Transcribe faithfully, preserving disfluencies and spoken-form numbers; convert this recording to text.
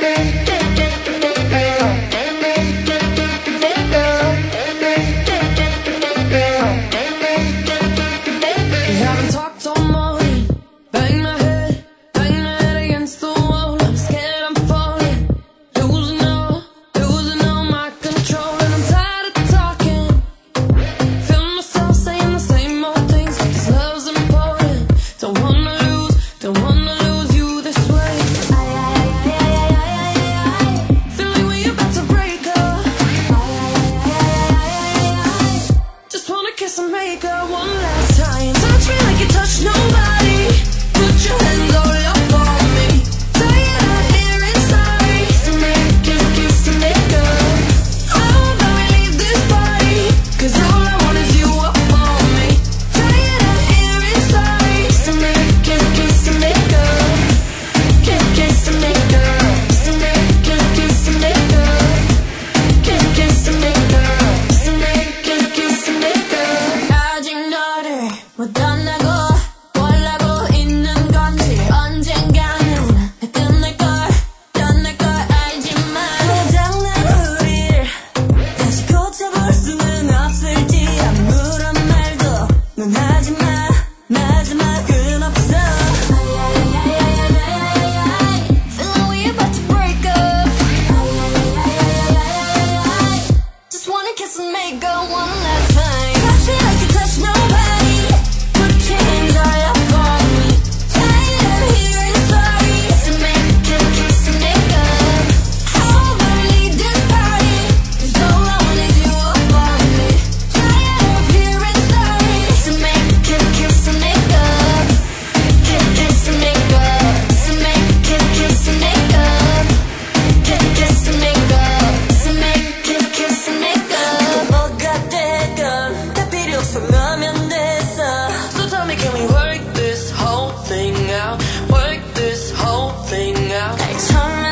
Haven't talked all morning, bang my head, bang my head against the wall. I'm scared I'm falling, losing all, losing all my control. And I'm tired of talking, feel myself saying the same old things. This love's important, don't wanna lose, don't wanna lose you this way. Feel like we about to break up, just wanna kiss and make up one last time. Touch me like you touch nobody, put your hands all up on me. Tired of hearing sorry, so make kiss, kiss and make up. I hope that we leave this party, cause all I want is you up on me. Tired of hearing sorry, so make kiss, kiss and make up. Kiss, kiss and make up. So make kiss, kiss and make up. Kiss, kiss and make up. So make kiss, kiss and make up. 아직 너를 못 떠나고 원하고 있는 건지 언젠가는 끝날걸 떠날걸 알지만 고장난 우릴 다시 고쳐볼 수는 없을지 아무런 말도 넌 하지마 마지막은 없어. Feel like we about to break up, just wanna kiss and make up one last time. Touch me like you touch nobody, put your hands all up on me. Tired of hearing sorry, so make kiss, kiss and make up. I hope I leave this party, cause all I want is you up on me. Tired of hearing sorry, so make kiss, kiss and make up. Kiss, kiss and make up. So make kiss, kiss and make up. Kiss, kiss and make up. So make kiss, kiss and make up. 뭐가 되건 다 필요 없어 너면 됐어. So tell me, can we work this whole thing out? Work this whole thing out. 날 처음